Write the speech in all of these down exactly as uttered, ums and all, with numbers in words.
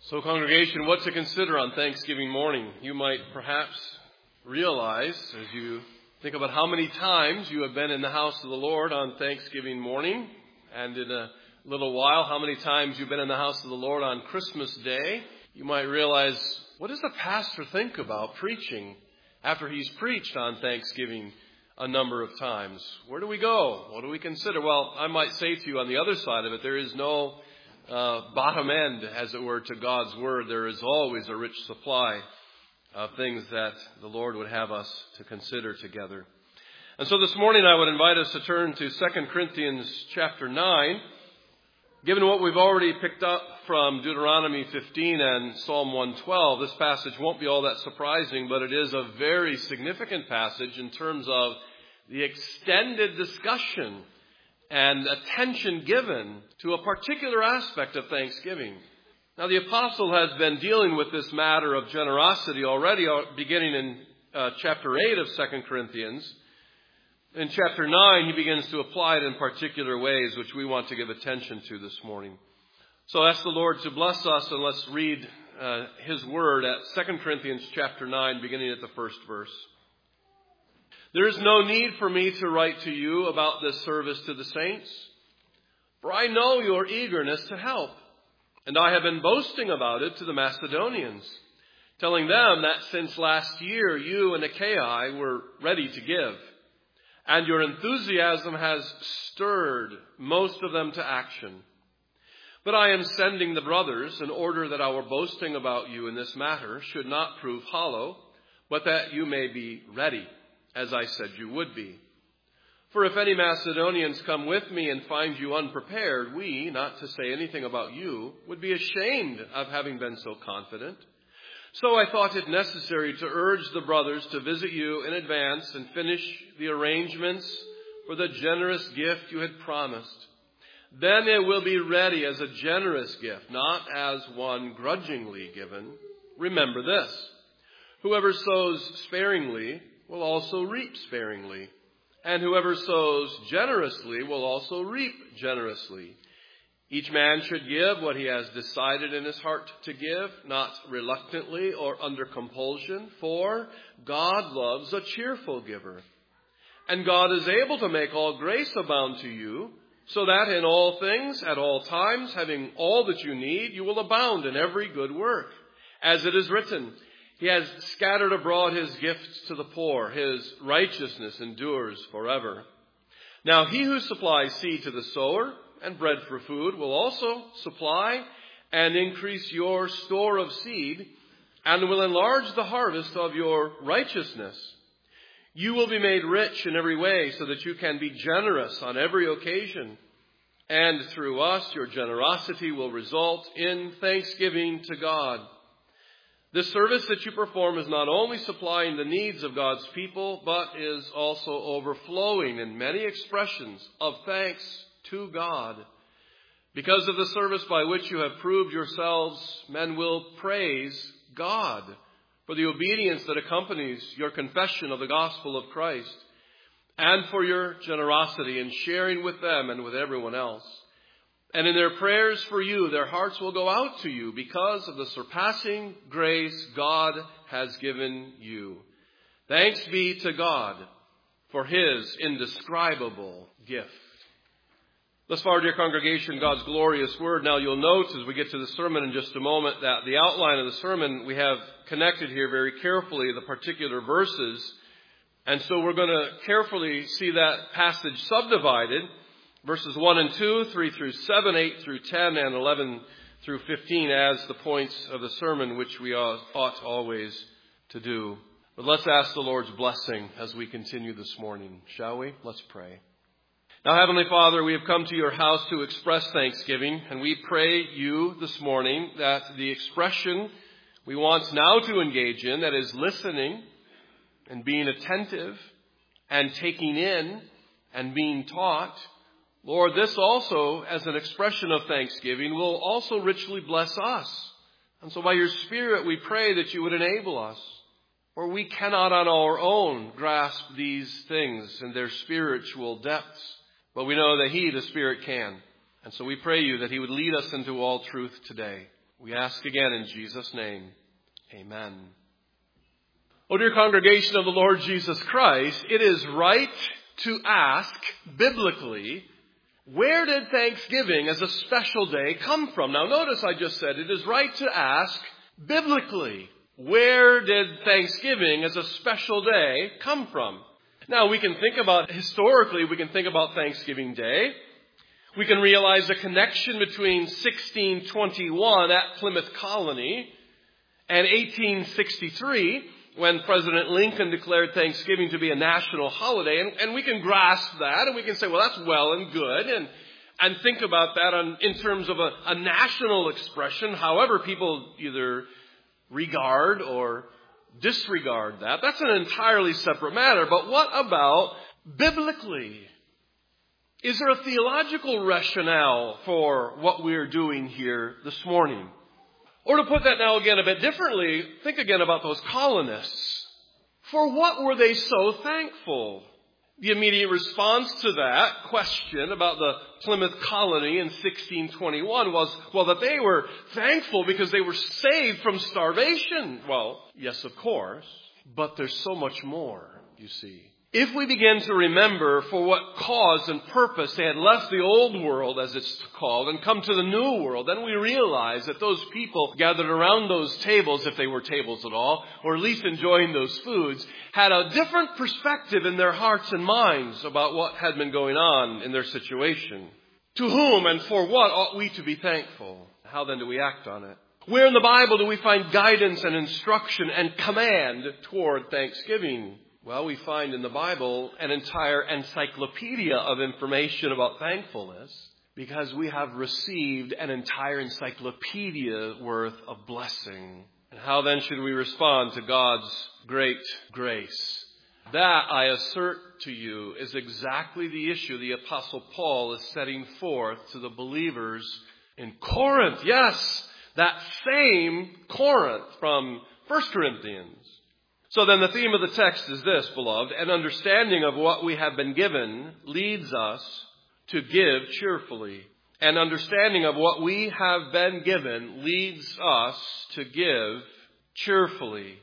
So, congregation, what to consider on Thanksgiving morning? You might perhaps realize, as you think about how many times you have been in the house of the Lord on Thanksgiving morning, and in a little while, how many times you've been in the house of the Lord on Christmas Day, you might realize, what does the pastor think about preaching after he's preached on Thanksgiving a number of times? Where do we go? What do we consider? Well, I might say to you on the other side of it, there is no Uh, bottom end, as it were, to God's Word. There is always a rich supply of things that the Lord would have us to consider together. And so this morning I would invite us to turn to Second Corinthians chapter nine. Given what we've already picked up from Deuteronomy fifteen and Psalm one twelve, this passage won't be all that surprising, but it is a very significant passage in terms of the extended discussion and attention given to a particular aspect of Thanksgiving. Now, the apostle has been dealing with this matter of generosity already, beginning in uh, chapter eight of Second Corinthians. In chapter nine, he begins to apply it in particular ways, which we want to give attention to this morning. So ask the Lord to bless us, and let's read uh, his word at Second Corinthians chapter nine, beginning at the first verse. There is no need for me to write to you about this service to the saints, for I know your eagerness to help, and I have been boasting about it to the Macedonians, telling them that since last year you and Achaia were ready to give, and your enthusiasm has stirred most of them to action. But I am sending the brothers in order that our boasting about you in this matter should not prove hollow, but that you may be ready, as I said you would be. For if any Macedonians come with me and find you unprepared, we, not to say anything about you, would be ashamed of having been so confident. So I thought it necessary to urge the brothers to visit you in advance and finish the arrangements for the generous gift you had promised. Then it will be ready as a generous gift, not as one grudgingly given. Remember this: whoever sows sparingly will also reap sparingly, and whoever sows generously will also reap generously. Each man should give what he has decided in his heart to give, not reluctantly or under compulsion, for God loves a cheerful giver. And God is able to make all grace abound to you, so that in all things, at all times, having all that you need, you will abound in every good work. As it is written, He has scattered abroad his gifts to the poor. His righteousness endures forever. Now he who supplies seed to the sower and bread for food will also supply and increase your store of seed, and will enlarge the harvest of your righteousness. You will be made rich in every way, so that you can be generous on every occasion. And through us, your generosity will result in thanksgiving to God. The service that you perform is not only supplying the needs of God's people, but is also overflowing in many expressions of thanks to God. Because of the service by which you have proved yourselves, men will praise God for the obedience that accompanies your confession of the gospel of Christ, and for your generosity in sharing with them and with everyone else. And in their prayers for you, their hearts will go out to you because of the surpassing grace God has given you. Thanks be to God for his indescribable gift. Thus far, dear congregation, God's glorious word. Now you'll note as we get to the sermon in just a moment that the outline of the sermon, we have connected here very carefully the particular verses. And so we're going to carefully see that passage subdivided. Verses one and two, three through seven, eight through ten, and eleven through fifteen as the points of the sermon, which we ought always to do. But let's ask the Lord's blessing as we continue this morning, shall we? Let's pray. Now, Heavenly Father, we have come to your house to express thanksgiving, and we pray you this morning that the expression we want now to engage in, that is listening and being attentive and taking in and being taught, Lord, this also, as an expression of thanksgiving, will also richly bless us. And so by your Spirit, we pray that you would enable us. For we cannot on our own grasp these things in their spiritual depths. But we know that he, the Spirit, can. And so we pray you that he would lead us into all truth today. We ask again in Jesus' name. Amen. Oh, dear congregation of the Lord Jesus Christ, it is right to ask biblically, where did Thanksgiving as a special day come from? Now notice I just said it is right to ask biblically, where did Thanksgiving as a special day come from? Now we can think about, historically, we can think about Thanksgiving Day. We can realize a connection between sixteen twenty-one at Plymouth Colony and eighteen sixty-three, when President Lincoln declared Thanksgiving to be a national holiday. And, and we can grasp that, and we can say, well, that's well and good, and, and think about that on, in terms of a, a national expression, however people either regard or disregard that. That's an entirely separate matter. But what about biblically? Is there a theological rationale for what we're doing here this morning? Or to put that now again a bit differently, think again about those colonists. For what were they so thankful? The immediate response to that question about the Plymouth Colony in sixteen twenty-one was, well, that they were thankful because they were saved from starvation. Well, yes, of course, but there's so much more, you see. If we begin to remember for what cause and purpose they had left the old world, as it's called, and come to the new world, then we realize that those people gathered around those tables, if they were tables at all, or at least enjoying those foods, had a different perspective in their hearts and minds about what had been going on in their situation. To whom and for what ought we to be thankful? How then do we act on it? Where in the Bible do we find guidance and instruction and command toward thanksgiving? Well, we find in the Bible an entire encyclopedia of information about thankfulness because we have received an entire encyclopedia worth of blessing. And how then should we respond to God's great grace? That, I assert to you, is exactly the issue the Apostle Paul is setting forth to the believers in Corinth. Yes, that same Corinth from First Corinthians. So then the theme of the text is this, beloved. An understanding of what we have been given leads us to give cheerfully. An understanding of what we have been given leads us to give cheerfully.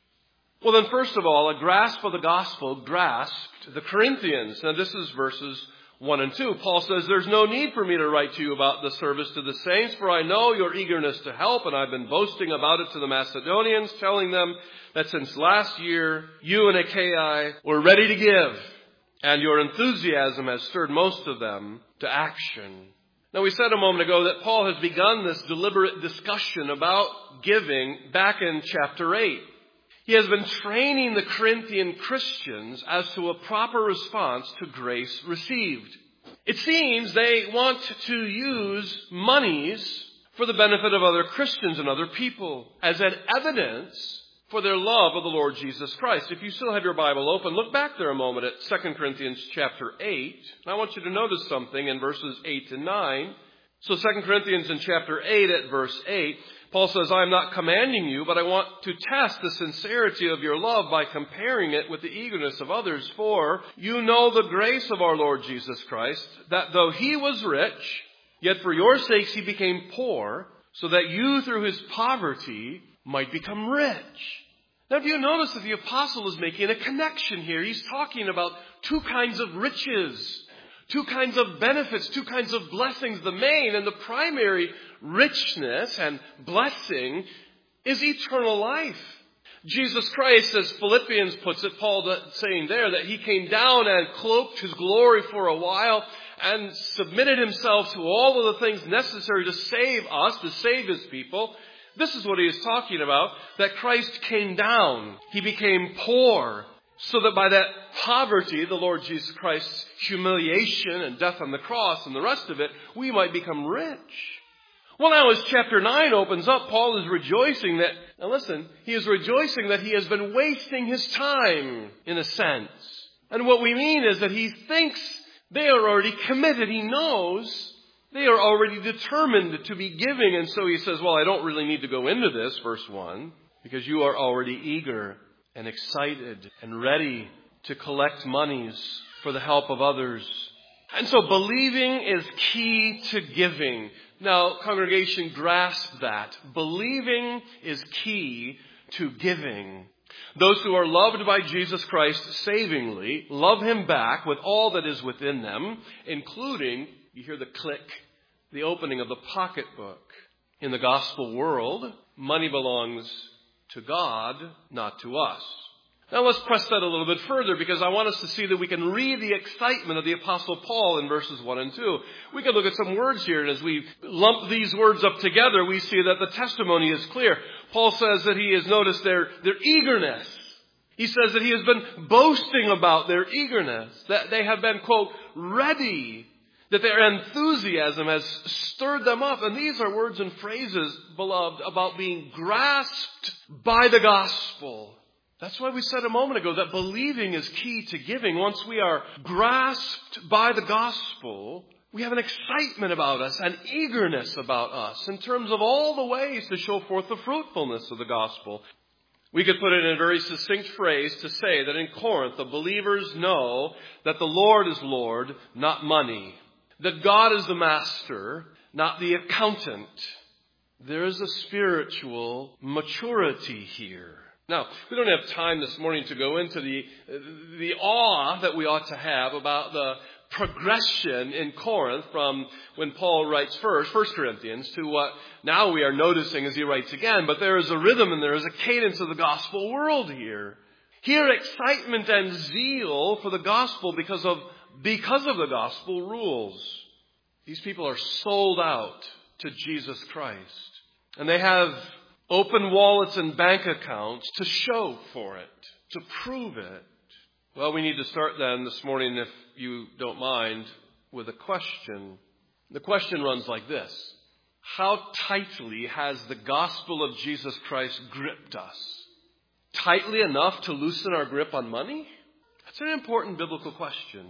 Well then, first of all, a grasp of the gospel grasped the Corinthians. Now this is verses one and two. Paul says, there's no need for me to write to you about the service to the saints, for I know your eagerness to help, and I've been boasting about it to the Macedonians, telling them that since last year, you and Achaia were ready to give, and your enthusiasm has stirred most of them to action. Now, we said a moment ago that Paul has begun this deliberate discussion about giving back in chapter eight. He has been training the Corinthian Christians as to a proper response to grace received. It seems they want to use monies for the benefit of other Christians and other people as an evidence for their love of the Lord Jesus Christ. If you still have your Bible open, look back there a moment at Second Corinthians chapter eight. And I want you to notice something in verses eight and nine. So Second Corinthians in chapter eight at verse eight, Paul says, I am not commanding you, but I want to test the sincerity of your love by comparing it with the eagerness of others. For you know the grace of our Lord Jesus Christ, that though he was rich, yet for your sakes he became poor, so that you through his poverty might become rich. Now, do you notice that the apostle is making a connection here? He's talking about two kinds of riches, two kinds of benefits, two kinds of blessings. The main and the primary richness and blessing is eternal life. Jesus Christ, as Philippians puts it, Paul saying there that he came down and cloaked his glory for a while and submitted himself to all of the things necessary to save us, to save his people. This is what he is talking about, that Christ came down. He became poor, so that by that poverty, the Lord Jesus Christ's humiliation and death on the cross and the rest of it, we might become rich. Well, now as chapter nine opens up, Paul is rejoicing that, now listen, he is rejoicing that he has been wasting his time, in a sense. And what we mean is that he thinks they are already committed. He knows they are already determined to be giving. And so he says, well, I don't really need to go into this, verse one, because you are already eager and excited and ready to collect monies for the help of others. And so believing is key to giving. Now, congregation, grasp that. Believing is key to giving. Those who are loved by Jesus Christ savingly love him back with all that is within them, including, you hear the click, the opening of the pocketbook. In the gospel world, money belongs to God, not to us. Now let's press that a little bit further, because I want us to see that we can read the excitement of the Apostle Paul in verses one and two. We can look at some words here, and as we lump these words up together, we see that the testimony is clear. Paul says that he has noticed their, their eagerness. He says that he has been boasting about their eagerness, that they have been, quote, ready, that their enthusiasm has stirred them up. And these are words and phrases, beloved, about being grasped by the gospel. That's why we said a moment ago that believing is key to giving. Once we are grasped by the gospel, we have an excitement about us, an eagerness about us in terms of all the ways to show forth the fruitfulness of the gospel. We could put it in a very succinct phrase to say that in Corinth, the believers know that the Lord is Lord, not money. That God is the master, not the accountant. There is a spiritual maturity here. Now, we don't have time this morning to go into the the awe that we ought to have about the progression in Corinth from when Paul writes first, First Corinthians, to what now we are noticing as he writes again. But there is a rhythm and there is a cadence of the gospel world here. Here, excitement and zeal for the gospel because of because of the gospel rules. These people are sold out to Jesus Christ, and they have open wallets and bank accounts to show for it, to prove it. Well, we need to start then this morning, if you don't mind, with a question. The question runs like this. How tightly has the gospel of Jesus Christ gripped us? Tightly enough to loosen our grip on money? That's an important biblical question.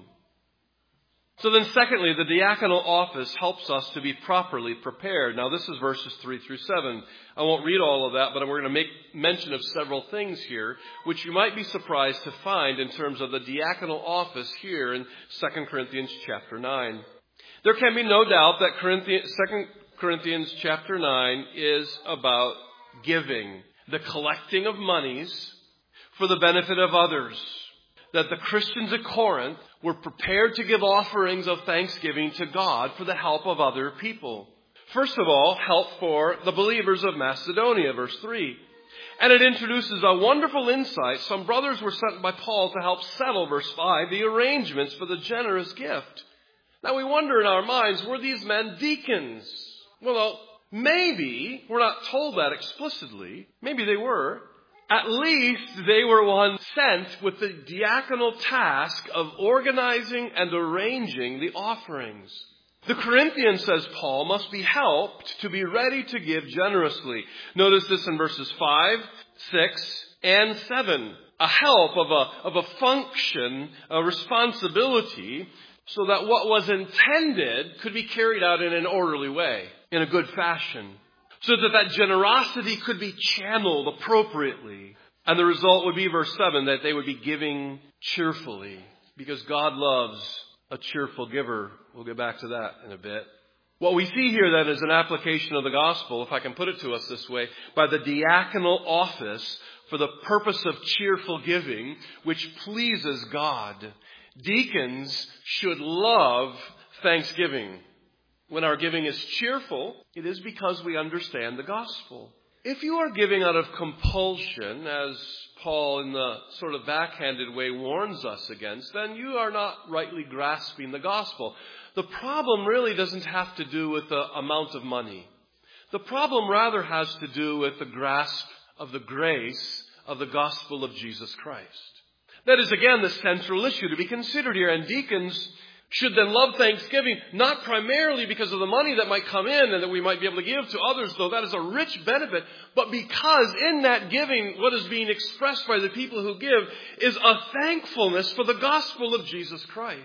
So then secondly, the diaconal office helps us to be properly prepared. Now this is verses three through seven. I won't read all of that, but we're going to make mention of several things here, which you might be surprised to find in terms of the diaconal office here in Second Corinthians chapter nine. There can be no doubt that Second Corinthians chapter nine is about giving, the collecting of monies for the benefit of others. That the Christians at Corinth were prepared to give offerings of thanksgiving to God for the help of other people. First of all, help for the believers of Macedonia, verse three. And it introduces a wonderful insight. Some brothers were sent by Paul to help settle, verse five, the arrangements for the generous gift. Now we wonder in our minds, were these men deacons? Well, maybe, we're not told that explicitly. Maybe they were. At least they were ones sent with the diaconal task of organizing and arranging the offerings. The Corinthians, says Paul, must be helped to be ready to give generously. Notice this in verses five, six, and seven. A help of a, of a function, a responsibility, so that what was intended could be carried out in an orderly way, in a good fashion. So that that generosity could be channeled appropriately. And the result would be, verse seven, that they would be giving cheerfully. Because God loves a cheerful giver. We'll get back to that in a bit. What we see here then is an application of the gospel, if I can put it to us this way, by the diaconal office for the purpose of cheerful giving, which pleases God. Deacons should love thanksgiving. When our giving is cheerful, it is because we understand the gospel. If you are giving out of compulsion, as Paul in the sort of backhanded way warns us against, then you are not rightly grasping the gospel. The problem really doesn't have to do with the amount of money. The problem rather has to do with the grasp of the grace of the gospel of Jesus Christ. That is, again, the central issue to be considered here. And deacons should then love thanksgiving, not primarily because of the money that might come in and that we might be able to give to others, though that is a rich benefit, but because in that giving, what is being expressed by the people who give is a thankfulness for the gospel of Jesus Christ.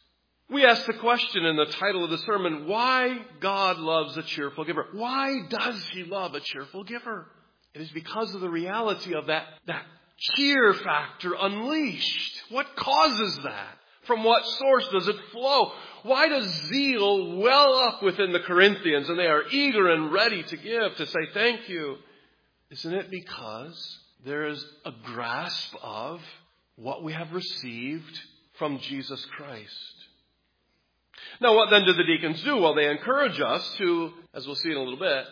We ask the question in the title of the sermon, why God loves a cheerful giver. Why does he love a cheerful giver? It is because of the reality of that, that cheer factor unleashed. What causes that? From what source does it flow? Why does zeal well up within the Corinthians and they are eager and ready to give, to say thank you? Isn't it because there is a grasp of what we have received from Jesus Christ? Now, what then do the deacons do? Well, they encourage us to, as we'll see in a little bit,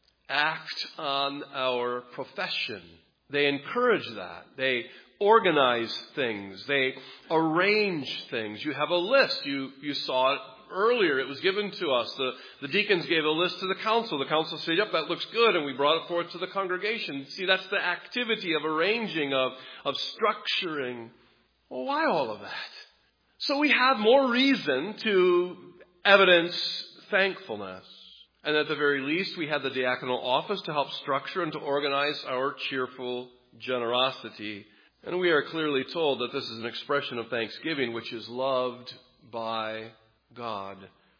act on our profession. They encourage that. They organize things. They arrange things. You have a list. You, you saw it earlier. It was given to us. The, the deacons gave a list to the council. The council said, yep, that looks good. And we brought it forth to the congregation. See, that's the activity of arranging, of, of structuring. Well, why all of that? So we have more reason to evidence thankfulness. And at the very least, we had the diaconal office to help structure and to organize our cheerful generosity. And we are clearly told that this is an expression of thanksgiving which is loved by God.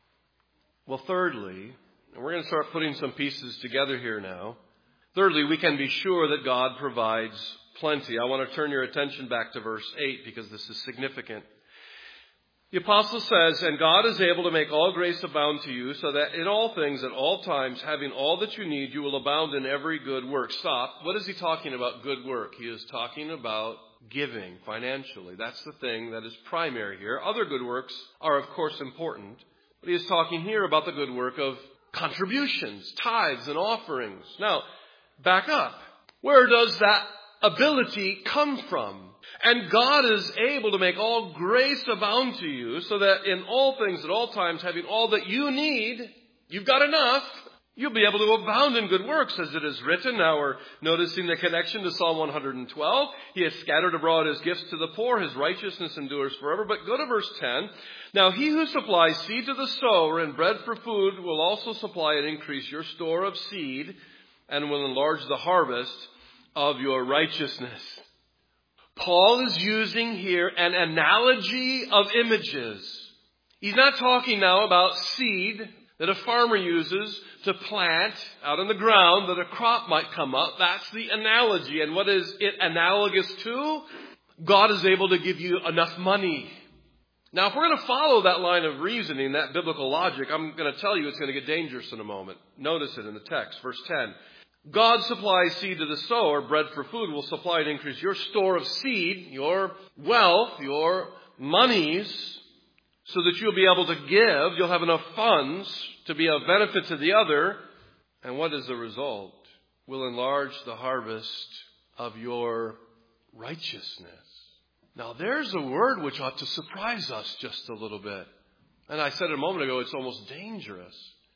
Well, thirdly, and we're going to start putting some pieces together here now. Thirdly, we can be sure that God provides plenty. I want to turn your attention back to verse eight because this is significant. The apostle says, and God is able to make all grace abound to you, so that in all things, at all times, having all that you need, you will abound in every good work. Stop. What is he talking about, good work? He is talking about giving financially. That's the thing that is primary here. Other good works are, of course, important. But he is talking here about the good work of contributions, tithes, and offerings. Now, back up. Where does that ability come from? And God is able to make all grace abound to you, so that in all things, at all times, having all that you need, you've got enough, you'll be able to abound in good works, as it is written. Now we're noticing the connection to Psalm one hundred twelve. He has scattered abroad his gifts to the poor. His righteousness endures forever. But go to verse ten. Now he who supplies seed to the sower and bread for food will also supply and increase your store of seed and will enlarge the harvest of your righteousness. Paul is using here an analogy of images. He's not talking now about seed that a farmer uses to plant out in the ground that a crop might come up. That's the analogy. And what is it analogous to? God is able to give you enough money. Now, if we're going to follow that line of reasoning, that biblical logic, I'm going to tell you it's going to get dangerous in a moment. Notice it in the text, verse ten. God supplies seed to the sower, bread for food, will supply and increase your store of seed, your wealth, your monies, so that you'll be able to give. You'll have enough funds to be of benefit to the other. And what is the result? Will enlarge the harvest of your righteousness. Now, there's a word which ought to surprise us just a little bit. And I said a moment ago, it's almost dangerous.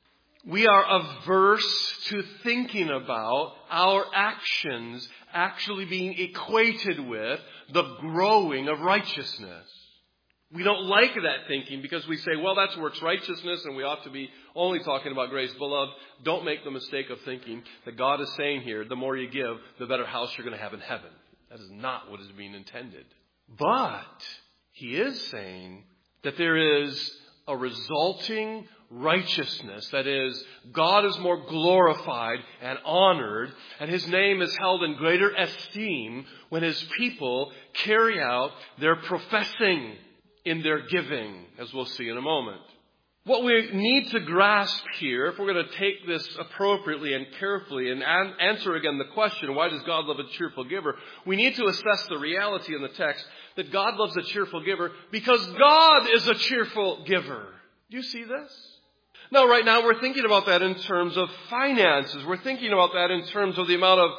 We are averse to thinking about our actions actually being equated with the growing of righteousness. We don't like that thinking because we say, well, that's works righteousness and we ought to be only talking about grace. Beloved, don't make the mistake of thinking that God is saying here, the more you give, the better house you're going to have in heaven. That is not what is being intended. But he is saying that there is a resulting righteousness. That is, God is more glorified and honored, and his name is held in greater esteem when his people carry out their professing in their giving, as we'll see in a moment. What we need to grasp here, if we're going to take this appropriately and carefully and an- answer again the question, why does God love a cheerful giver? We need to assess the reality in the text that God loves a cheerful giver because God is a cheerful giver. Do you see this? Now, right now, we're thinking about that in terms of finances. We're thinking about that in terms of the amount of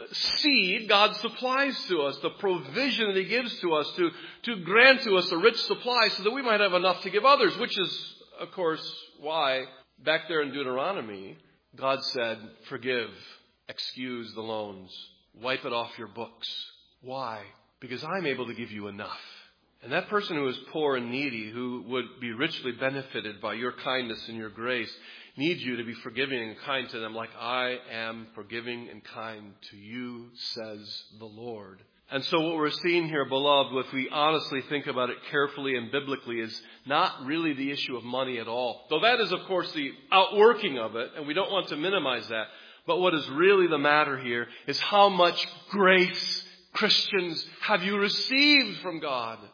seed God supplies to us, the provision that he gives to us to, to grant to us a rich supply so that we might have enough to give others, which is, of course, why back there in Deuteronomy, God said, forgive, excuse the loans, wipe it off your books. Why? Because I'm able to give you enough. And that person who is poor and needy, who would be richly benefited by your kindness and your grace, needs you to be forgiving and kind to them like I am forgiving and kind to you, says the Lord. And so what we're seeing here, beloved, if we honestly think about it carefully and biblically, is not really the issue of money at all. Though that is, of course, the outworking of it, and we don't want to minimize that. But what is really the matter here is how much grace, Christians, have you received from God?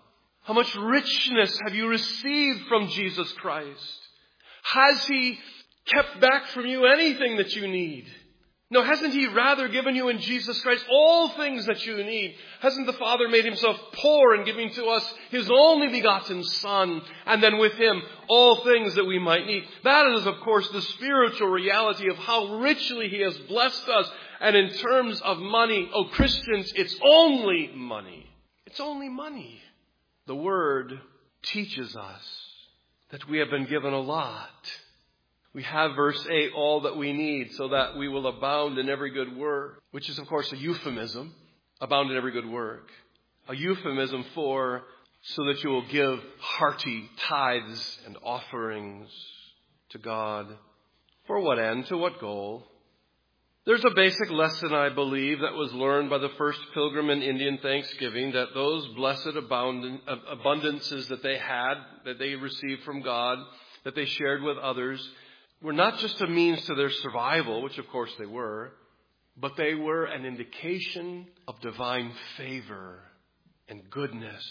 How much richness have you received from Jesus Christ? Has He kept back from you anything that you need? No, hasn't He rather given you in Jesus Christ all things that you need? Hasn't the Father made Himself poor in giving to us His only begotten Son, and then with Him all things that we might need? That is, of course, the spiritual reality of how richly He has blessed us. And in terms of money, oh Christians, it's only money. It's only money. The Word teaches us that we have been given a lot. We have, verse eight, all that we need so that we will abound in every good work, which is, of course, a euphemism, abound in every good work. A euphemism for so that you will give hearty tithes and offerings to God. For what end? To what goal? There's a basic lesson, I believe, that was learned by the first pilgrim in Indian Thanksgiving, that those blessed abundances that they had, that they received from God, that they shared with others, were not just a means to their survival, which of course they were, but they were an indication of divine favor and goodness.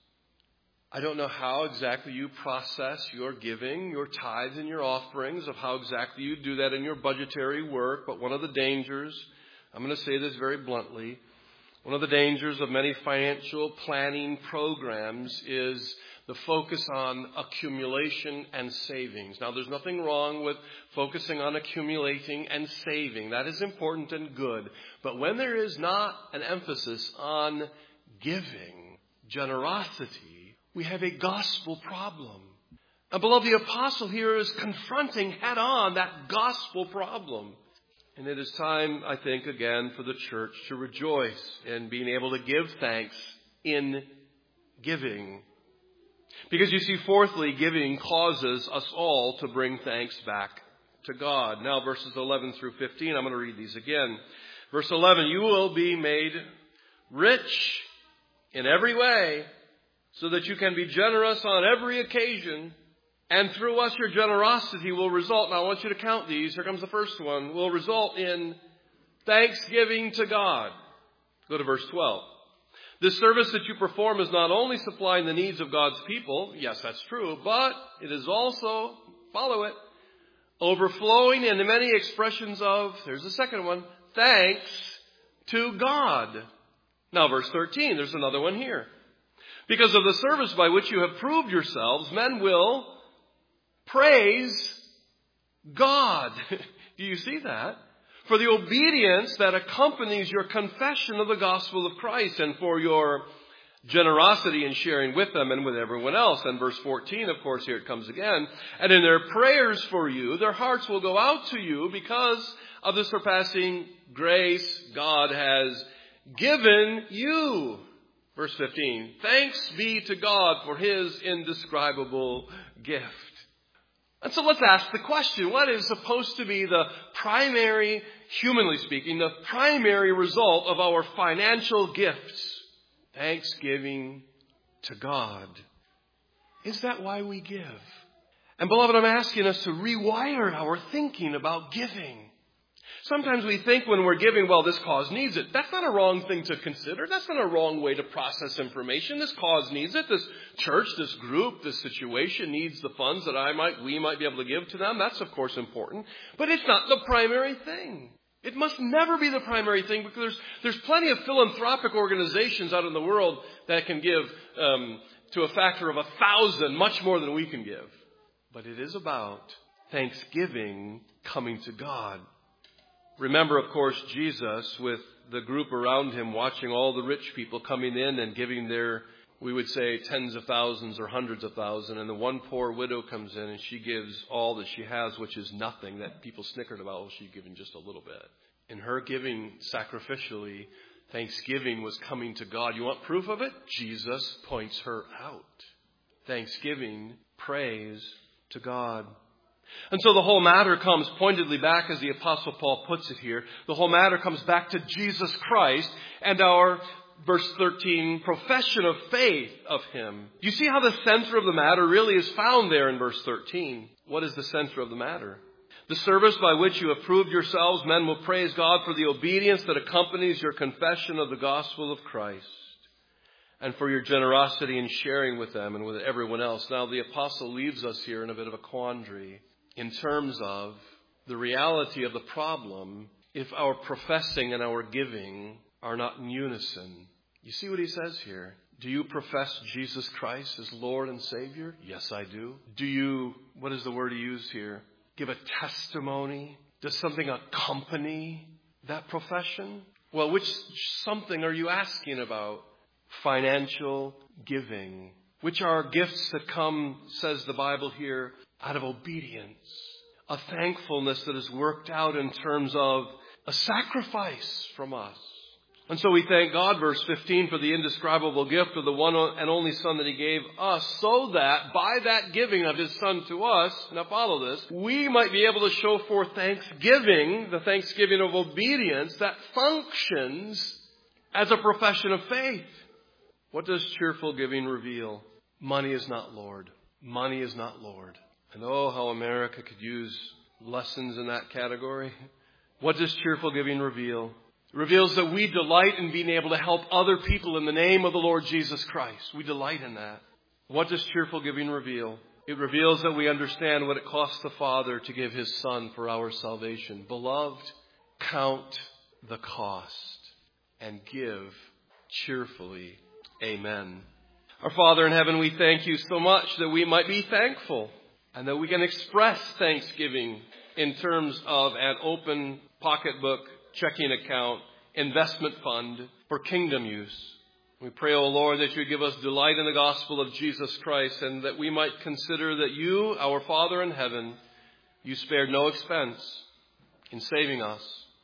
I don't know how exactly you process your giving, your tithes and your offerings, of how exactly you do that in your budgetary work, but one of the dangers, I'm going to say this very bluntly, one of the dangers of many financial planning programs is the focus on accumulation and savings. Now, there's nothing wrong with focusing on accumulating and saving. That is important and good. But when there is not an emphasis on giving, generosity, we have a gospel problem. And beloved, the apostle here is confronting head on that gospel problem. And it is time, I think, again, for the church to rejoice in being able to give thanks in giving. Because you see, fourthly, giving causes us all to bring thanks back to God. Now, verses eleven through fifteen, I'm going to read these again. Verse eleven, you will be made rich in every way, so that you can be generous on every occasion. And through us, your generosity will result, now I want you to count these. Here comes the first one. Will result in thanksgiving to God. Go to verse twelve. This service that you perform is not only supplying the needs of God's people. Yes, that's true. But it is also, follow it, overflowing into many expressions of, here's the second one, thanks to God. Now, verse thirteen, there's another one here. Because of the service by which you have proved yourselves, men will praise God. Do you see that? For the obedience that accompanies your confession of the gospel of Christ, and for your generosity in sharing with them and with everyone else. And verse fourteen, of course, here it comes again. And in their prayers for you, their hearts will go out to you because of the surpassing grace God has given you. Verse fifteen, thanks be to God for His indescribable gift. And so let's ask the question, what is supposed to be the primary, humanly speaking, the primary result of our financial gifts? Thanksgiving to God. Is that why we give? And beloved, I'm asking us to rewire our thinking about giving. Sometimes we think when we're giving, well, this cause needs it. That's not a wrong thing to consider. That's not a wrong way to process information. This cause needs it. This church, this group, this situation needs the funds that I might, we might be able to give to them. That's, of course, important. But it's not the primary thing. It must never be the primary thing, because there's, there's plenty of philanthropic organizations out in the world that can give um, to a factor of a thousand, much more than we can give. But it is about thanksgiving coming to God. Remember, of course, Jesus with the group around Him watching all the rich people coming in and giving their, we would say, tens of thousands or hundreds of thousands. And the one poor widow comes in and she gives all that she has, which is nothing, that people snickered about. Oh, she's giving just a little bit. In her giving sacrificially, thanksgiving was coming to God. You want proof of it? Jesus points her out. Thanksgiving, praise to God. And so the whole matter comes pointedly back, as the Apostle Paul puts it here. The whole matter comes back to Jesus Christ and our, verse thirteen, profession of faith of Him. You see how the center of the matter really is found there in verse thirteen. What is the center of the matter? The service by which you have proved yourselves, men will praise God for the obedience that accompanies your confession of the gospel of Christ. and for your generosity in sharing with them and with everyone else. Now, the apostle leaves us here in a bit of a quandary in terms of the reality of the problem if our professing and our giving are not in unison. You see what he says here? Do you profess Jesus Christ as Lord and Savior? Yes, I do. Do you, what is the word he used here? Give a testimony? Does something accompany that profession? Well, which something are you asking about? Financial giving, which are gifts that come, says the Bible here, out of obedience. A thankfulness that is worked out in terms of a sacrifice from us. And so we thank God, verse fifteen, for the indescribable gift of the one and only Son that he gave us, so that by that giving of his Son to us, now follow this, we might be able to show forth thanksgiving, the thanksgiving of obedience that functions as a profession of faith. What does cheerful giving reveal? Money is not Lord. Money is not Lord. And oh, how America could use lessons in that category. What does cheerful giving reveal? It reveals that we delight in being able to help other people in the name of the Lord Jesus Christ. We delight in that. What does cheerful giving reveal? It reveals that we understand what it costs the Father to give his Son for our salvation. Beloved, count the cost and give cheerfully. Amen. Our Father in heaven, we thank you so much that we might be thankful and that we can express thanksgiving in terms of an open pocketbook, checking account, investment fund for kingdom use. We pray, O Lord, that you give us delight in the gospel of Jesus Christ and that we might consider that you, our Father in heaven, you spared no expense in saving us.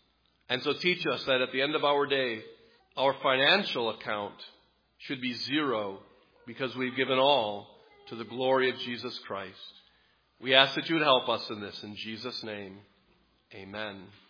And so teach us that at the end of our day, our financial account should be zero because we've given all to the glory of Jesus Christ. We ask that you would help us in this. In Jesus' name, amen.